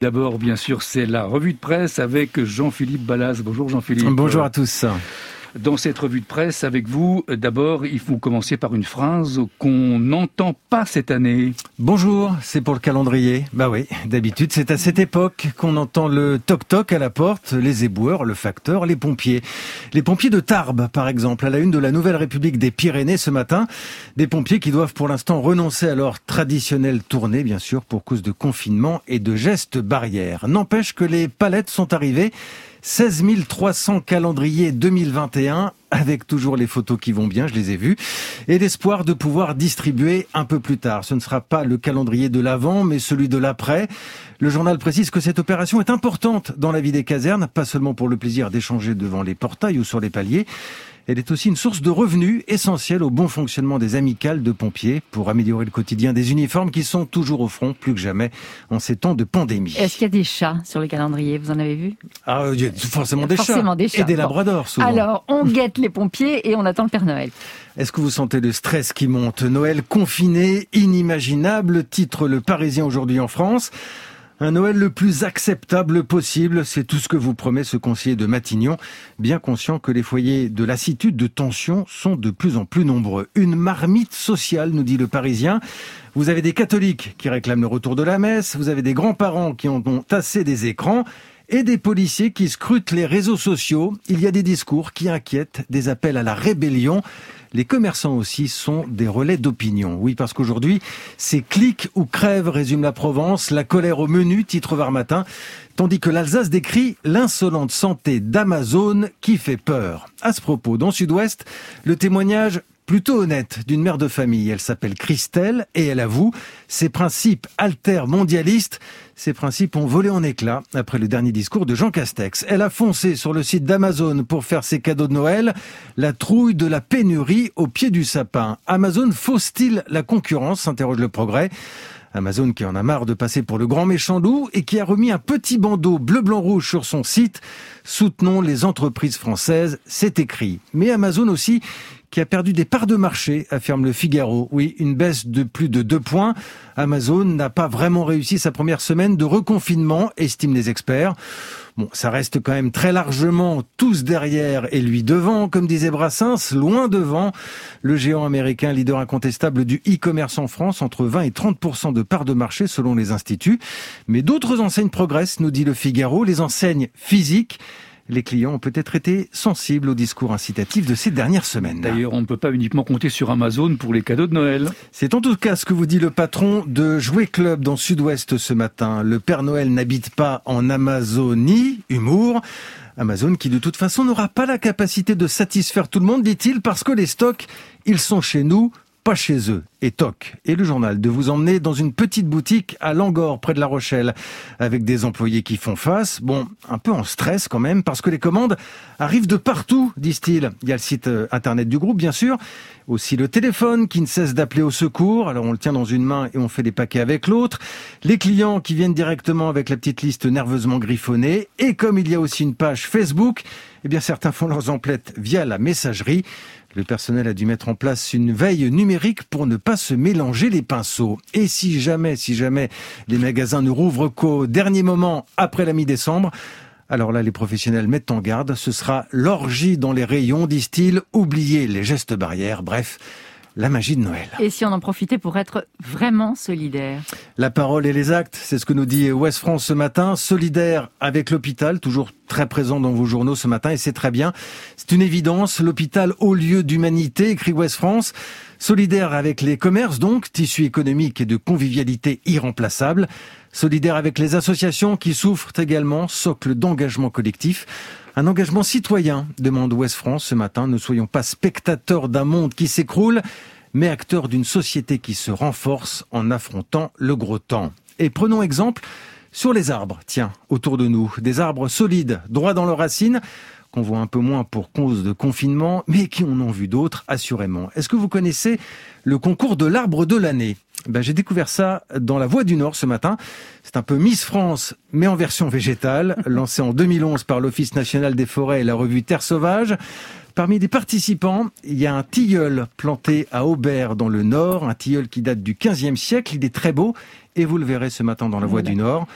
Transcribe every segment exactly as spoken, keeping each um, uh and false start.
D'abord, bien sûr, c'est la revue de presse avec Jean-Philippe Ballas. Bonjour Jean-Philippe. Bonjour à tous. Dans cette revue de presse, avec vous, d'abord, il faut commencer par une phrase qu'on n'entend pas cette année. Bonjour, c'est pour le calendrier. Bah oui, d'habitude, c'est à cette époque qu'on entend le toc-toc à la porte, les éboueurs, le facteur, les pompiers. Les pompiers de Tarbes, par exemple, à la une de la Nouvelle République des Pyrénées ce matin. Des pompiers qui doivent pour l'instant renoncer à leur traditionnelle tournée, bien sûr, pour cause de confinement et de gestes barrières. N'empêche que les palettes sont arrivées. seize mille trois cents calendriers deux mille vingt et un, avec toujours les photos qui vont bien, je les ai vues, et l'espoir de pouvoir distribuer un peu plus tard. Ce ne sera pas le calendrier de l'avant, mais celui de l'après. Le journal précise que cette opération est importante dans la vie des casernes, pas seulement pour le plaisir d'échanger devant les portails ou sur les paliers. Elle est aussi une source de revenus essentielle au bon fonctionnement des amicales de pompiers pour améliorer le quotidien des uniformes qui sont toujours au front, plus que jamais, en ces temps de pandémie. Est-ce qu'il y a des chats sur le calendrier? Vous en avez vu? Ah, il y a forcément des forcément chats. Des chats. Et des bon. labradors, souvent. Alors, on guette les pompiers et on attend le Père Noël. Est-ce que vous sentez le stress qui monte? Noël confiné, inimaginable, titre Le Parisien aujourd'hui en France. Un Noël le plus acceptable possible, c'est tout ce que vous promet ce conseiller de Matignon, bien conscient que les foyers de lassitude, de tension sont de plus en plus nombreux. Une marmite sociale, nous dit Le Parisien. Vous avez des catholiques qui réclament le retour de la messe, vous avez des grands-parents qui en ont tassé des écrans, et des policiers qui scrutent les réseaux sociaux. Il y a des discours qui inquiètent, des appels à la rébellion. Les commerçants aussi sont des relais d'opinion. Oui, parce qu'aujourd'hui, c'est clic ou crève, résume la Provence, la colère au menu, titre Var Matin, tandis que l'Alsace décrit l'insolente santé d'Amazon qui fait peur. À ce propos, dans Sud-Ouest, le témoignage plutôt honnête d'une mère de famille. Elle s'appelle Christelle et elle avoue ses principes altermondialistes. Ces principes ont volé en éclats après le dernier discours de Jean Castex. Elle a foncé sur le site d'Amazon pour faire ses cadeaux de Noël. La trouille de la pénurie au pied du sapin. Amazon fausse-t-il la concurrence, s'interroge Le Progrès. Amazon qui en a marre de passer pour le grand méchant loup et qui a remis un petit bandeau bleu-blanc-rouge sur son site. Soutenons les entreprises françaises, c'est écrit. Mais Amazon aussi qui a perdu des parts de marché, affirme Le Figaro. Oui, une baisse de plus de deux points. Amazon n'a pas vraiment réussi sa première semaine de reconfinement, estiment les experts. Bon, ça reste quand même très largement tous derrière et lui devant, comme disait Brassens, loin devant. Le géant américain, leader incontestable du e-commerce en France, entre vingt et trente pour cent de parts de marché selon les instituts. Mais d'autres enseignes progressent, nous dit Le Figaro, les enseignes physiques. Les clients ont peut-être été sensibles au discours incitatif de ces dernières semaines. D'ailleurs, on ne peut pas uniquement compter sur Amazon pour les cadeaux de Noël. C'est en tout cas ce que vous dit le patron de Jouet Club dans Sud-Ouest ce matin. Le Père Noël n'habite pas en Amazonie, humour. Amazon qui de toute façon n'aura pas la capacité de satisfaire tout le monde, dit-il, parce que les stocks, ils sont chez nous, pas chez eux. Et toc. Et le journal de vous emmener dans une petite boutique à Langor, près de La Rochelle, avec des employés qui font face. Bon, un peu en stress quand même, parce que les commandes arrivent de partout, disent-ils. Il y a le site internet du groupe, bien sûr. Aussi le téléphone qui ne cesse d'appeler au secours. Alors on le tient dans une main et on fait des paquets avec l'autre. Les clients qui viennent directement avec la petite liste nerveusement griffonnée. Et comme il y a aussi une page Facebook, eh bien certains font leurs emplettes via la messagerie. Le personnel a dû mettre en place une veille numérique pour ne pas se mélanger les pinceaux. Et si jamais, si jamais les magasins ne rouvrent qu'au dernier moment après la mi-décembre, alors là, les professionnels mettent en garde. Ce sera l'orgie dans les rayons, disent-ils. Oubliez les gestes barrières. Bref, la magie de Noël. Et si on en profitait pour être vraiment solidaire? La parole et les actes, c'est ce que nous dit Ouest France ce matin. Solidaire avec l'hôpital, toujours très présent dans vos journaux ce matin, et c'est très bien. C'est une évidence, l'hôpital haut lieu d'humanité, écrit Ouest France. Solidaire avec les commerces donc, tissu économique et de convivialité irremplaçable. Solidaire avec les associations qui souffrent également, socle d'engagement collectif. Un engagement citoyen, demande Ouest France ce matin. Ne soyons pas spectateurs d'un monde qui s'écroule, mais acteurs d'une société qui se renforce en affrontant le gros temps. Et prenons exemple sur les arbres, tiens, autour de nous. Des arbres solides, droits dans leurs racines, qu'on voit un peu moins pour cause de confinement, mais qui en ont vu d'autres, assurément. Est-ce que vous connaissez le concours de l'arbre de l'année ? Ben, j'ai découvert ça dans La Voix du Nord ce matin. C'est un peu Miss France, mais en version végétale, lancé en deux mille onze par l'Office national des forêts et la revue Terre sauvage. Parmi les participants, il y a un tilleul planté à Aubert dans le Nord, un tilleul qui date du quinzième siècle. Il est très beau et vous le verrez ce matin dans La Voix du Nord.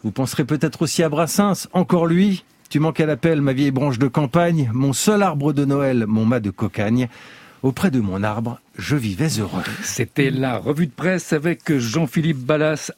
Vous penserez peut-être aussi à Brassens, encore lui. Tu manques à l'appel, ma vieille branche de campagne, mon seul arbre de Noël, mon mât de cocagne. Auprès de mon arbre, je vivais heureux. C'était la revue de presse avec Jean-Philippe Ballas.